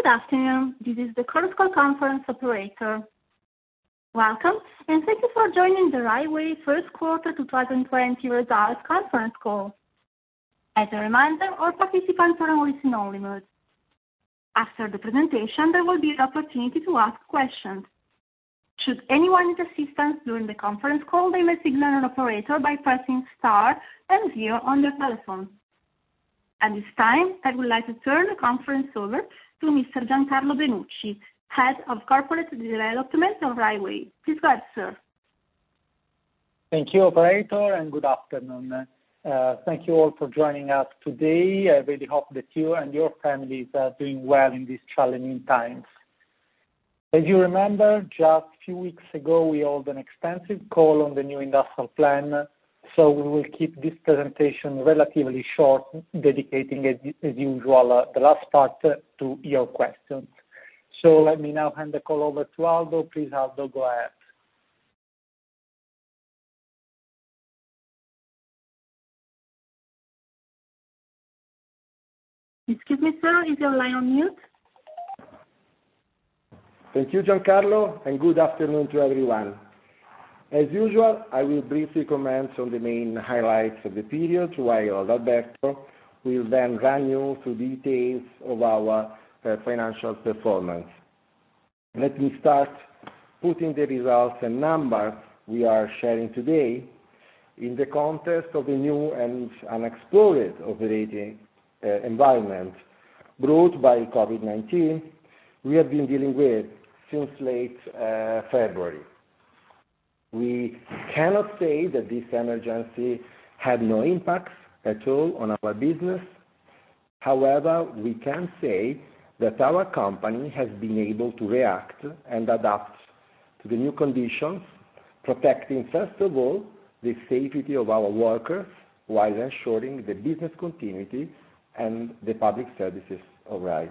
Good afternoon. This is the Chorus Call conference operator. Welcome, and thank you for joining the Rai Way first quarter 2020 results conference call. As a reminder, all participants are in listen-only mode. After the presentation, there will be an opportunity to ask questions. Should anyone need assistance during the conference call, they may signal an operator by pressing star and 0 on their telephone. At this time, I would like to turn the conference over to Mr. Giancarlo Benucci, Head of Corporate Development of Rai Way. Please go ahead, sir. Thank you, operator, and good afternoon. Thank you all for joining us today. I really hope that you and your families are doing well in these challenging times. As you remember, just a few weeks ago, we held an extensive call on the new industrial plan, so we will keep this presentation relatively short, dedicating, as usual, the last part to your questions. So let me now hand the call over to Aldo. Please, Aldo, go ahead. Excuse me, sir, is your line on mute? Thank you, Giancarlo, and good afternoon to everyone. As usual, I will briefly comment on the main highlights of the period, while Alberto will then run you through details of our financial performance. Let me start putting the results and numbers we are sharing today in the context of a new and unexplored operating environment brought by COVID-19 we have been dealing with since late February. We cannot say that this emergency had no impacts at all on our business. However, we can say that our company has been able to react and adapt to the new conditions, protecting, first of all, the safety of our workers while ensuring the business continuity and the public services of Rai.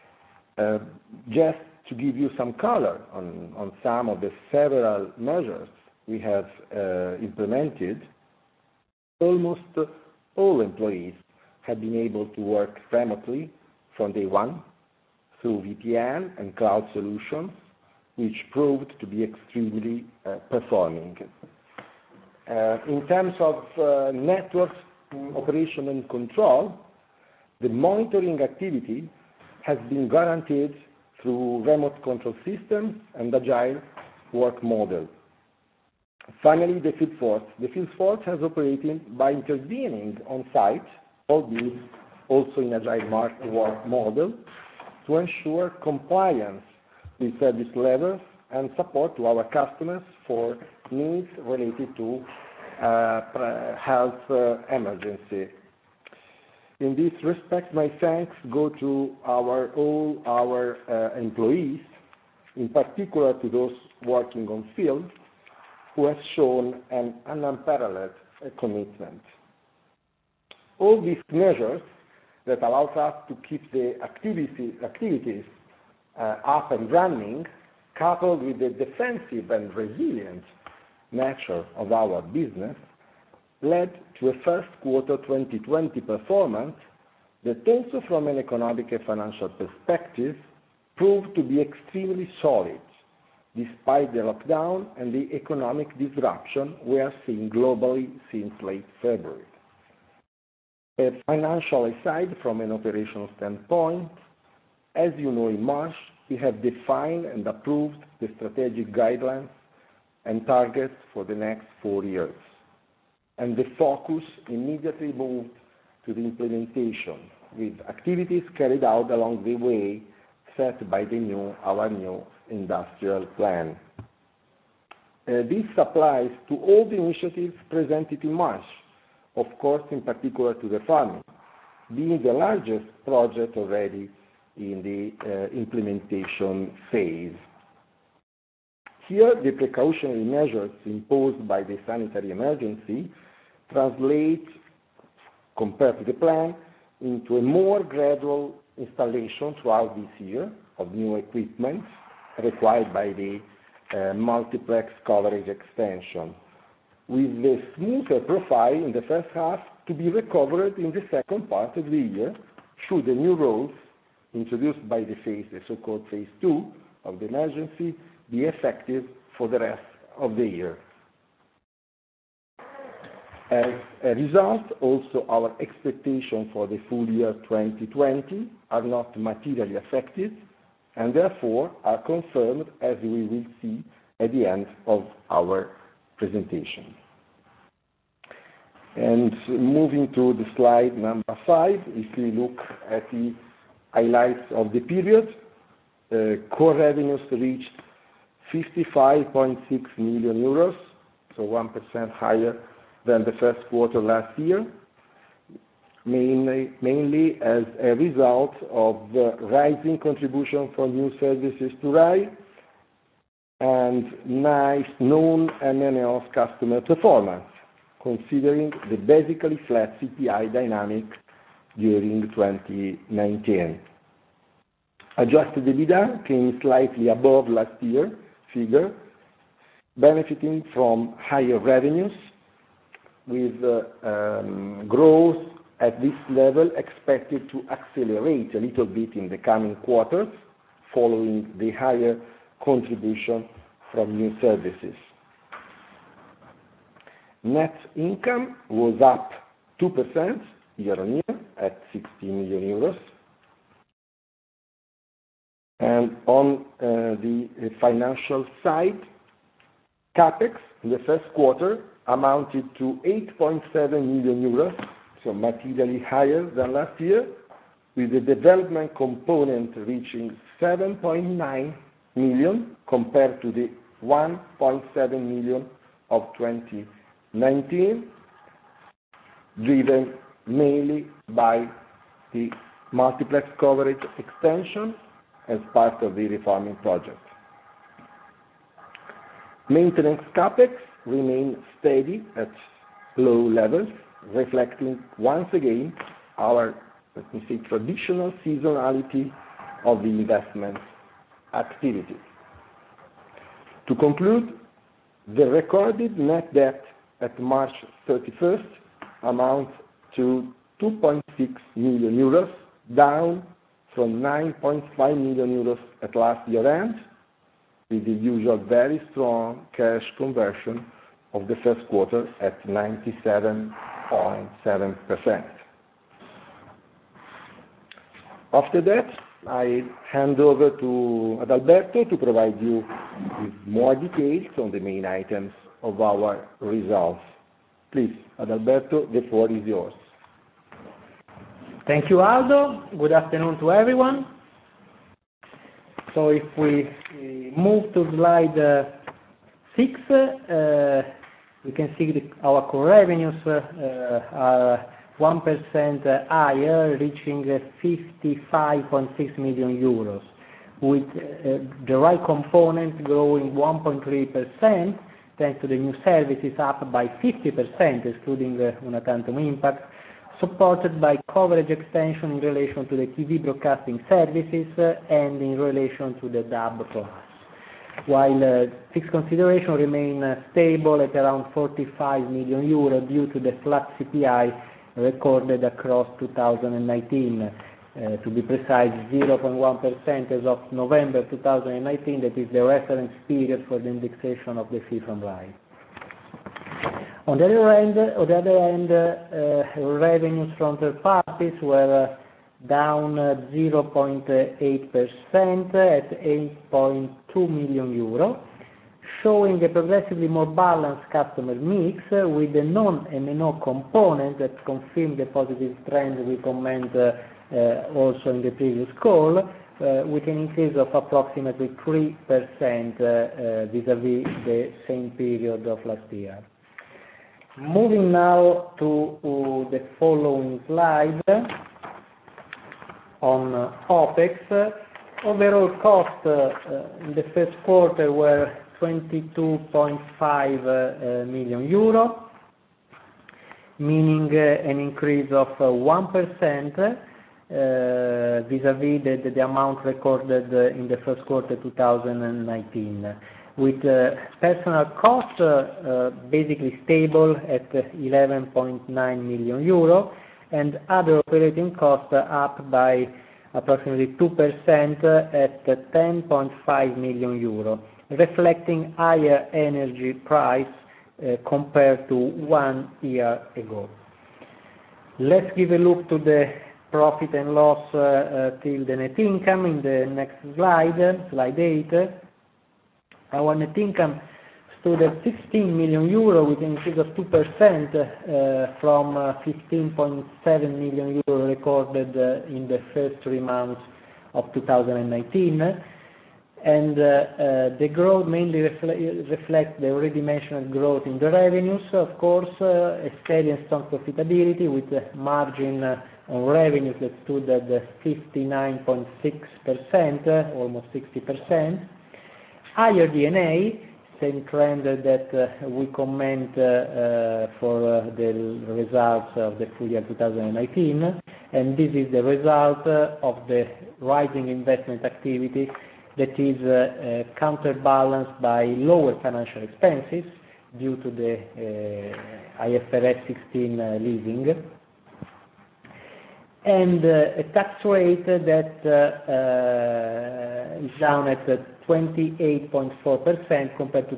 Just to give you some color on some of the several measures we have implemented, almost all employees have been able to work remotely from day one through VPN and cloud solutions, which proved to be extremely performing. In terms of network operation and control, the monitoring activity has been guaranteed through remote control systems and agile work model. Finally, the field force. The field force has operated by intervening on site, albeit also in agile work model, to ensure compliance with service levels and support to our customers for needs related to health emergency. In this respect, my thanks go to all our employees, in particular to those working on field, who have shown an unparalleled commitment. All these measures that allow us to keep the activities up and running, coupled with the defensive and resilient nature of our business, led to a first quarter 2020 performance that also from an economic and financial perspective proved to be extremely solid, despite the lockdown and the economic disruption we are seeing globally since late February. Financial aside, from an operational standpoint, as you know, in March, we have defined and approved the strategic guidelines and targets for the next 4 years. And the focus immediately moved to the implementation, with activities carried out along the way set by our new industrial plan. This applies to all the initiatives presented in March, of course, in particular to the farming, being the largest project already in the implementation phase. Here, the precautionary measures imposed by the sanitary emergency translate, compared to the plan, into a more gradual installation throughout this year of new equipment required by the multiplex coverage extension, with the smoother profile in the first half to be recovered in the second part of the year through the new roads introduced by the so-called phase 2 of the emergency, be effective for the rest of the year. As a result, also our expectations for the full year 2020 are not materially affected, and therefore are confirmed, as we will see at the end of our presentation. And moving to the slide number 5, if we look at the highlights of the period, core revenues reached 55.6 million euros, so 1% higher than the first quarter last year, mainly as a result of the rising contribution from new services to RAI and nice non-MNOs customer performance, considering the basically flat CPI dynamic during 2019. Adjusted EBITDA came slightly above last year figure, benefiting from higher revenues, with growth at this level expected to accelerate a little bit in the coming quarters, following the higher contribution from new services. Net income was up 2% year-on-year at 60 million euros. And on the financial side, CAPEX in the first quarter amounted to 8.7 million euros, so materially higher than last year, with the development component reaching 7.9 million compared to the 1.7 million of 2019, driven mainly by the multiplex coverage extension as part of the refarming project. Maintenance CAPEX remained steady at low levels, reflecting once again our, traditional seasonality of the investment activity. To conclude, the recorded net debt at March 31st amounts to 2.6 million euros, down from 9.5 million euros at last year end, with the usual very strong cash conversion of the first quarter at 97.7%. After that, I hand over to Adalberto to provide you with more details on the main items of our results. Please, Adalberto, the floor is yours. Thank you, Aldo. Good afternoon to everyone. So if we move to slide 6, we can see our core revenues are 1% higher, reaching 55.6 million euros, with the RAI component growing 1.3%, thanks to the new services up by 50%, excluding the una tantum impact, supported by coverage extension in relation to the TV broadcasting services and in relation to the DAB+. While fixed consideration remain stable at around 45 million euro due to the flat CPI recorded across 2019. To be precise, 0.1% as of November 2019, that is the reference period for the indexation of the fee from RAI. On the other hand, revenues from third parties were down 0.8% at 8.2 million euro, showing a progressively more balanced customer mix with the non-MNO component that confirmed the positive trend we comment also in the previous call, with an increase of approximately 3% vis-à-vis the same period of last year. Moving now to the following slide on OPEX. Overall costs in the first quarter were 22.5 million euro, meaning an increase of 1% vis-à-vis the amount recorded in the first quarter 2019, with personal costs basically stable at 11.9 million euro and other operating costs up by approximately 2% at 10.5 million euro, reflecting higher energy price compared to 1 year ago. Let's give a look to the profit and loss till the net income in the next slide 8. Our net income stood at 16 million euro with an increase of 2% from 15.7 million euro recorded in the first 3 months of 2019. And the growth mainly reflects the already mentioned growth in the revenues, of course, a steady and strong profitability with a margin on revenues that stood at 59.6%, almost 60%. Higher D&A, same trend that we comment for the results of the full year 2019, and this is the result of the rising investment activity that is counterbalanced by lower financial expenses due to the IFRS 16 leasing, and a tax rate that is down at 28.4% compared to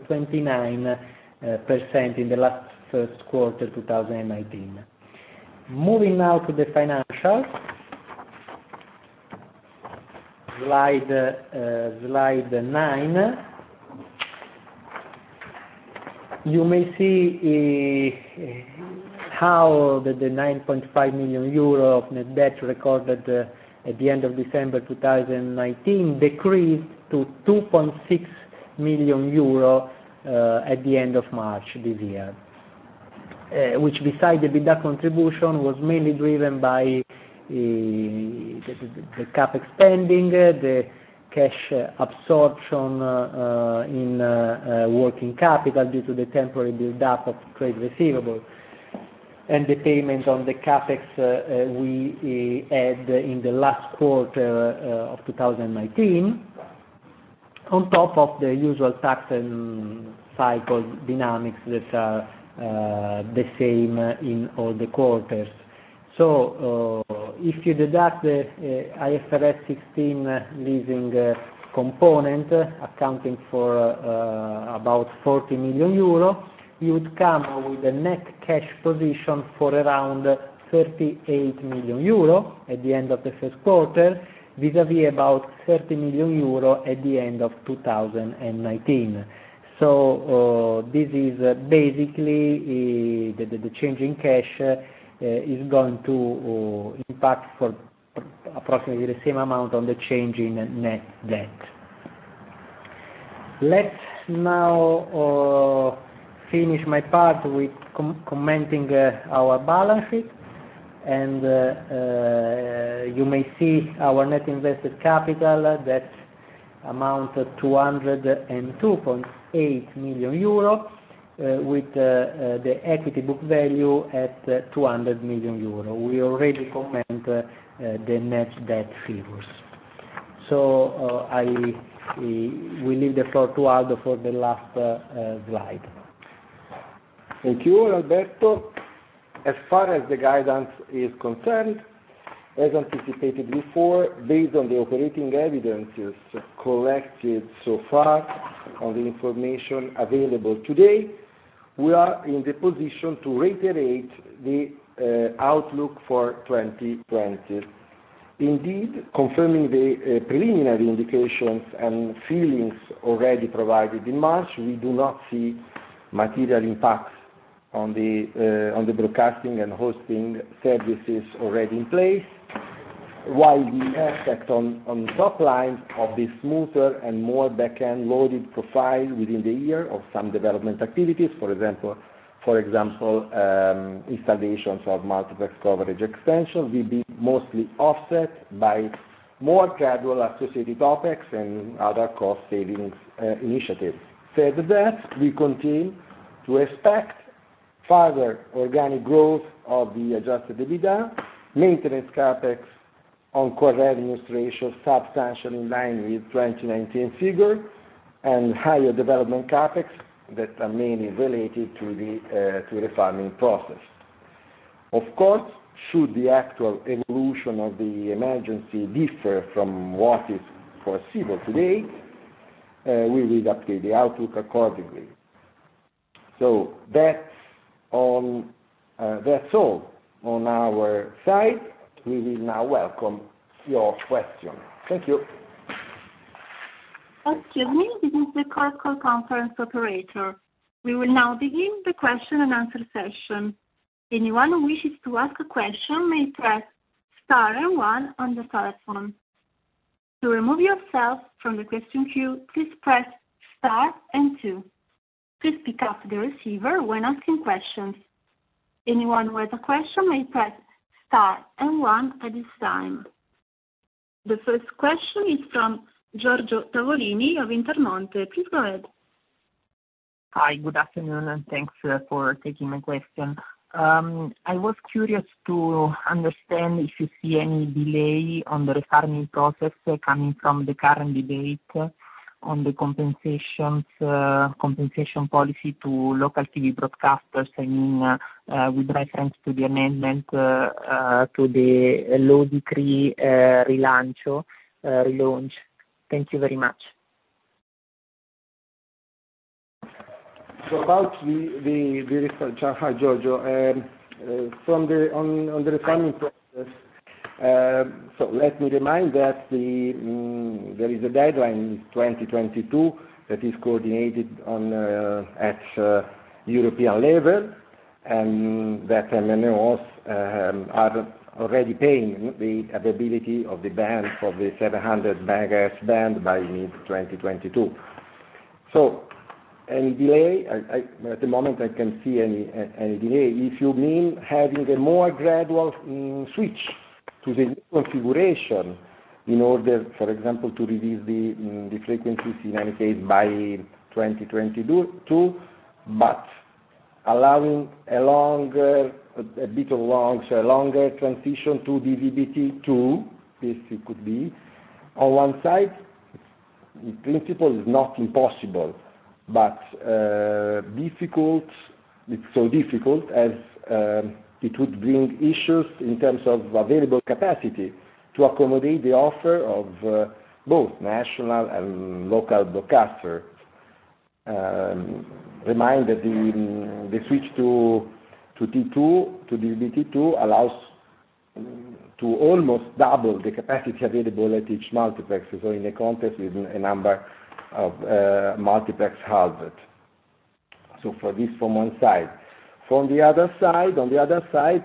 29% in the last first quarter 2019. Moving now to the financials. Slide 9. You may see how the 9.5 million euro of net debt recorded at the end of December 2019 decreased to 2.6 million euro at the end of March this year, which besides the EBITDA contribution was mainly driven by the CapEx spending, the cash absorption in working capital due to the temporary build-up of trade receivables, and the payment on the CapEx we had in the last quarter of 2019, on top of the usual tax and cycle dynamics that are the same in all the quarters. So if you deduct the IFRS 16 leasing component accounting for about 40 million euro, you would come with a net cash position for around 38 million euro at the end of the first quarter, vis-à-vis about 30 million euro at the end of 2019. So this is basically the change in cash is going to impact for approximately the same amount on the change in net debt. Let's now finish my part with commenting our balance sheet, and you may see our net invested capital that amounted to 202.8 million euro, with the equity book value at 200 million euro. We already comment the net debt figures. So I will leave the floor to Aldo for the last slide. Thank you, Alberto. As far as the guidance is concerned, as anticipated before, based on the operating evidences collected so far, on the information available today, we are in the position to reiterate the outlook for 2020. Indeed, confirming the preliminary indications and feelings already provided in March, we do not see material impacts on the broadcasting and hosting services already in place, while the effect on top line of the smoother and more back-end loaded profile within the year of some development activities, for example, installations of multiplex coverage extension, will be mostly offset by more gradual associated OPEX and other cost savings initiatives. Said that, we continue to expect further organic growth of the adjusted EBITDA, maintenance CapEx on core revenues ratio substantially in line with 2019 figure, and higher development CapEx that are mainly related to the farming process. Of course, should the actual evolution of the emergency differ from what is foreseeable today, we will update the outlook accordingly. So that's all on our side. We will now welcome your questions. Thank you. Excuse me, this is the Chorus Call conference operator. We will now begin the question and answer session. Anyone who wishes to ask a question may press star and one on the telephone. To remove yourself from the question queue, please press star and two. Please pick up the receiver when asking questions. Anyone who has a question may press star and one at this time. The first question is from Giorgio Tavolini of Intermonte. Please go ahead. Hi, good afternoon, and thanks for taking my question. I was curious to understand if you see any delay on the refarming process coming from the current debate on the compensation policy to local TV broadcasters. I mean, with reference to the amendment to the law decree relaunch. Thank you very much. So about hi Giorgio, on the refarming process. So let me remind that there is a deadline 2022 that is coordinated at European level, and that MNOs are already paying the availability of the band for the 700 MHz band by mid-2022. So any delay, at the moment I can see any delay. If you mean having a more gradual switch to the new configuration in order, for example, to release the frequencies in any case by 2022, but allowing a longer transition to DVB-T2, this it could be. On one side, in principle, is not impossible, but difficult. It's so difficult as it would bring issues in terms of available capacity to accommodate the offer of both national and local broadcasters. Remind that the switch to DVB-T2 allows to almost double the capacity available at each multiplex, so in a context with a number of multiplex halved. So for this from one side. On the other side,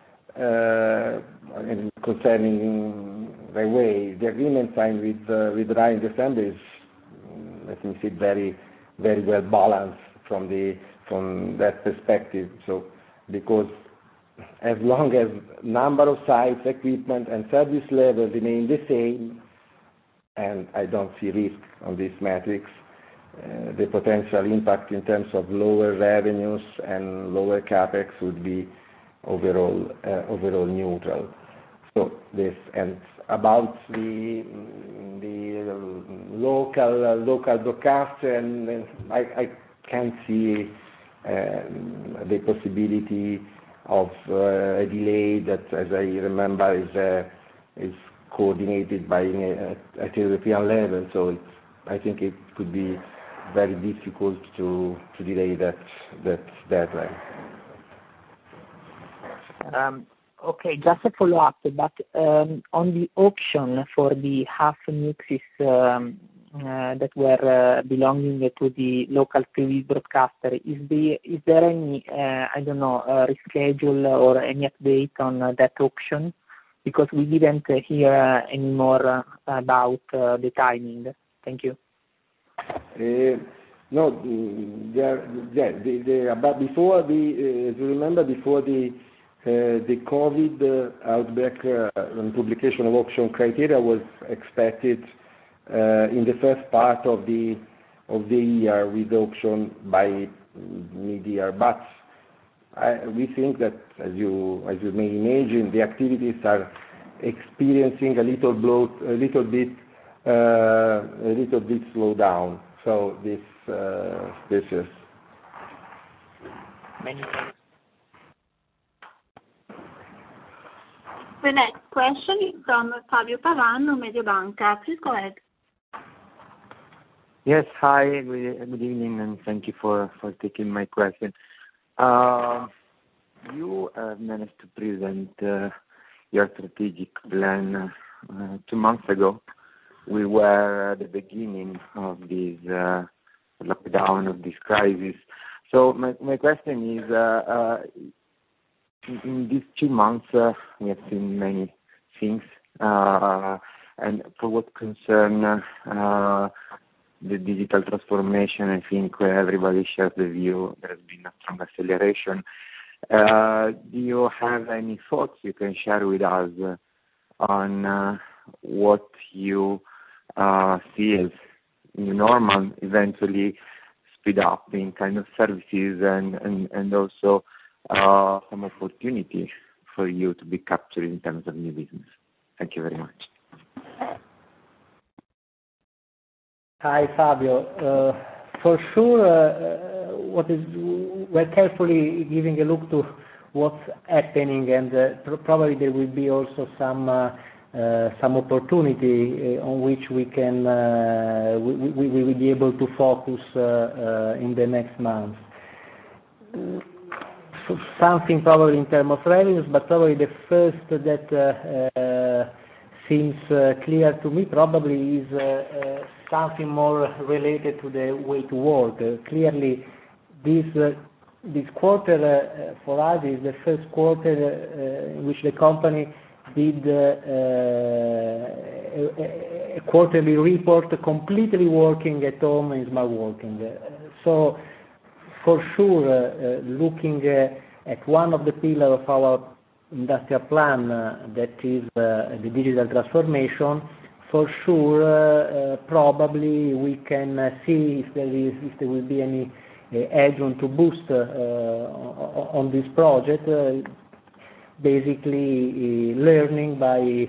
and concerning the way the agreement signed with RAI in December is, let me say, very, very well balanced from that perspective. So because as long as number of sites, equipment, and service level remain the same, and I don't see risk on these metrics, the potential impact in terms of lower revenues and lower capex would be overall neutral. So this, and about the local broadcaster, and I can't see the possibility of a delay that, as I remember, is coordinated at European level. So I think it could be very difficult to delay that deadline. Okay, just a follow-up, but on the auction for the half mixes that were belonging to the local TV broadcaster, is there any, reschedule or any update on that auction? Because we didn't hear any more about the timing. Thank you. No, but before as you remember, before the COVID outbreak and publication of auction criteria was expected in the first part of the year, with auction by mid-year. But we think that, as you may imagine, the activities are experiencing a little bit slowdown. So this is. Many thanks. The next question is from Fabio Pavan, Mediobanca. Please go ahead. Yes, hi, good evening, and thank you for taking my question. You have managed to present your strategic plan 2 months ago. We were at the beginning of this lockdown, of this crisis. So my question is, in these 2 months, we have seen many things, and for what concern the digital transformation, I think everybody shares the view there has been a strong acceleration. Do you have any thoughts you can share with us on what you see as normal, eventually speed up in kind of services and also some opportunity for you to be captured in terms of new business? Thank you very much. Hi, Fabio. For sure, we're carefully giving a look to what's happening, and probably there will be also some opportunity on which we will be able to focus in the next months. Something probably in terms of revenues, but probably the first that seems clear to me probably is something more related to the way to work. Clearly, this quarter for us is the first quarter in which the company did a quarterly report completely working at home in smart working. So for sure, looking at one of the pillars of our industrial plan, that is the digital transformation, for sure, probably we can see if there will be any headroom to boost on this project, basically learning by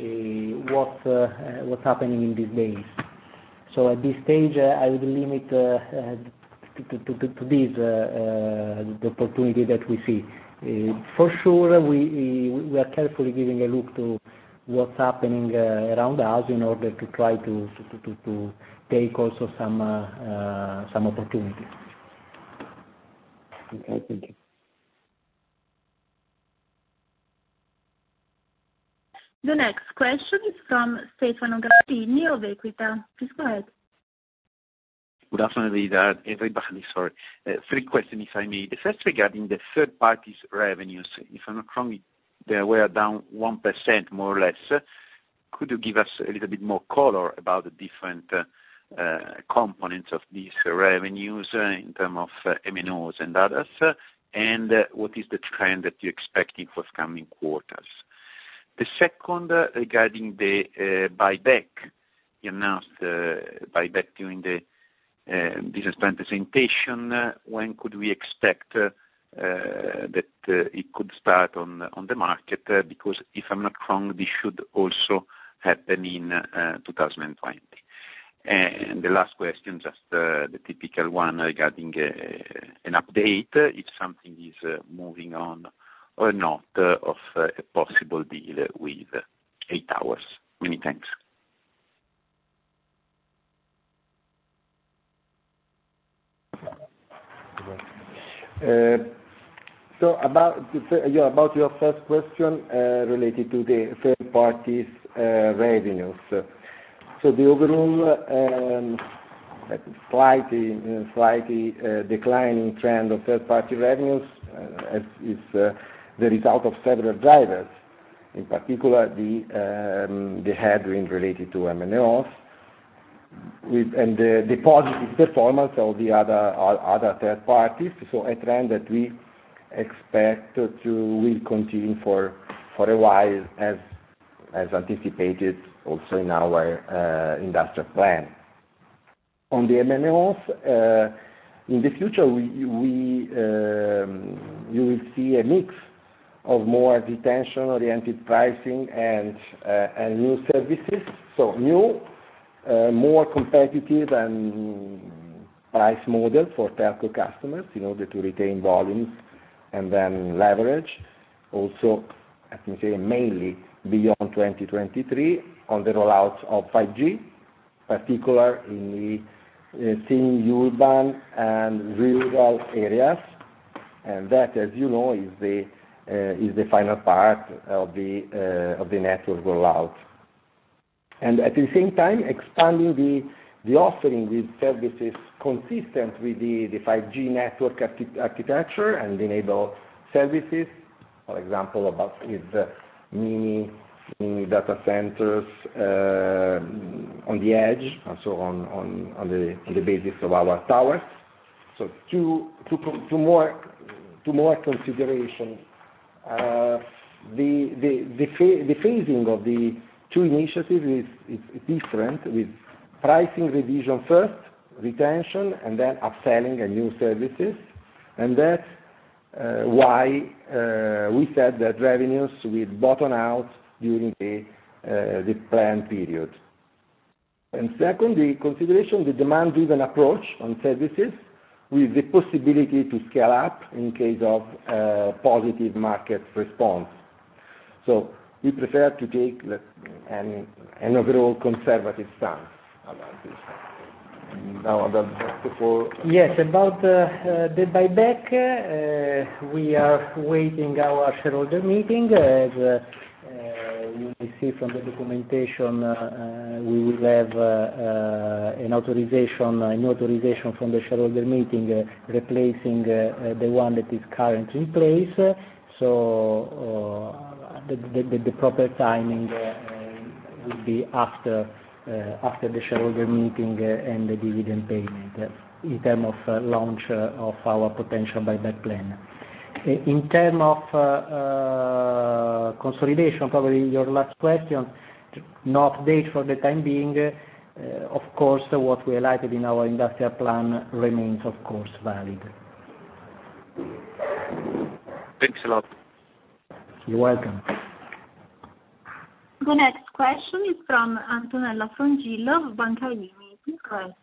what's happening in these days. So at this stage, I would limit to this the opportunity that we see. For sure, we are carefully giving a look to what's happening around us in order to try to take also some opportunities. Okay, thank you. The next question is from Stefano Gattini of Equita. Please go ahead. Good afternoon, everybody. Sorry. 3 questions, if I may. The first regarding the third parties revenues. If I'm not wrong, they were down 1% more or less. Could you give us a little bit more color about the different components of these revenues in terms of MNOs and others? And what is the trend that you expect in forthcoming quarters? The second, regarding the buyback. You announced buyback during the business plan presentation. When could we expect that it could start on the market? Because if I'm not wrong, this should also happen in 2020. And the last question, just the typical one regarding an update, if something is moving on or not of a possible deal with 8 Hours. Many thanks. So about your first question related to the third parties revenues. So the overall slightly declining trend of third party revenues is the result of several drivers. In particular, the headwind related to MNOs, and the positive performance of the other third parties. So a trend that we expect will continue for a while, as anticipated also in our industrial plan. On the MNOs, in the future you will see a mix of more retention-oriented pricing and new services. So new, more competitive and price model for telco customers in order to retain volumes and then leverage. Also let me say, mainly beyond 2023 on the rollout of 5G, particular in the semi-urban and rural areas, and that, as you know, is the final part of the network rollout. And at the same time, expanding the offering with services consistent with the 5G network architecture and enable services, for example, with mini data centers on the edge, and so on the basis of our towers. So to more consideration, the phasing of the two initiatives is different, with pricing revision first, retention, and then upselling and new services, and that's why we said that revenues will bottom out during the plan period. And second, the consideration, the demand-driven approach on services with the possibility to scale up in case of positive market response. So we prefer to take an overall conservative stance about this. Now, yes, about the buyback, we are waiting our shareholder meeting. As you may see from the documentation, we will have a new authorization from the shareholder meeting, replacing the one that is currently in place. So the proper timing will be after the shareholder meeting and the dividend payment in terms of launch of our potential buyback plan. In terms of consolidation, probably your last question, no update for the time being. Of course, what we highlighted in our industrial plan remains, of course, valid. Thanks a lot. You're welcome. The next question is from Antonella Frongillo of Banca IMI. Please go ahead.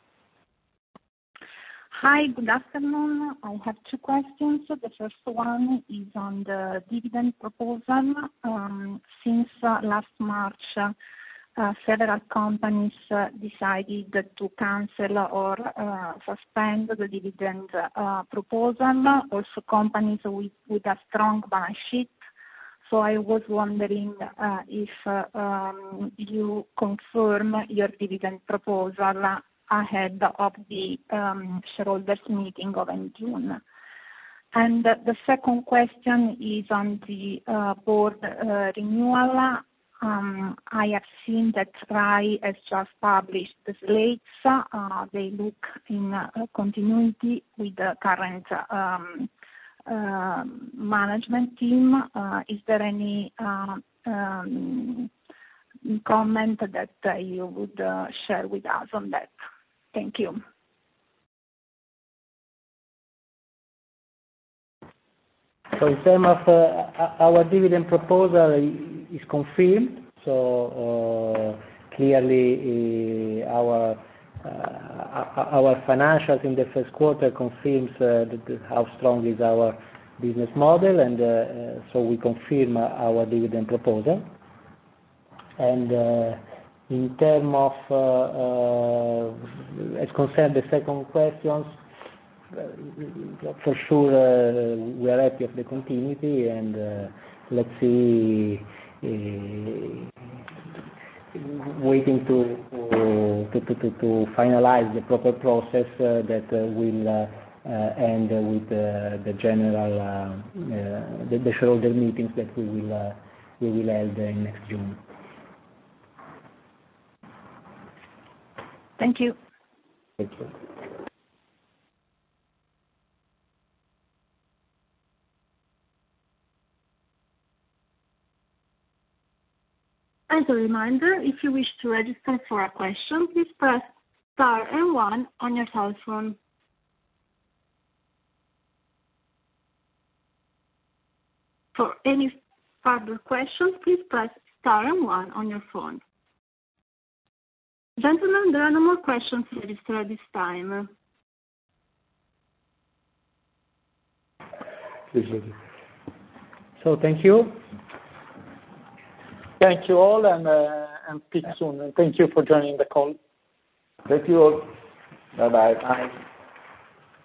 Hi, good afternoon. I have two questions. The first one is on the dividend proposal. Since last March, several companies decided to cancel or suspend the dividend proposal, also companies with a strong balance sheet. So I was wondering if you confirm your dividend proposal ahead of the shareholders meeting of end June. And the second question is on the board renewal. I have seen that RAI has just published the slates. They look in continuity with the current management team. Is there any comment that you would share with us on that? Thank you. So in terms of our dividend proposal is confirmed. So clearly our financials in the first quarter confirms how strong is our business model, and so we confirm our dividend proposal. And in terms of, as concerns the second question, for sure we are happy of the continuity, and let's see, waiting to finalize the proper process that will end with the general the shareholder meetings that we will hold in next June. Thank you. Thank you. As a reminder, if you wish to register for a question, please press star and 1 on your telephone. For any further questions, please press star and 1 on your phone. Gentlemen, there are no more questions registered at this time. So thank you. Thank you all, and speak soon. And thank you for joining the call. Thank you all. Bye-bye. Bye.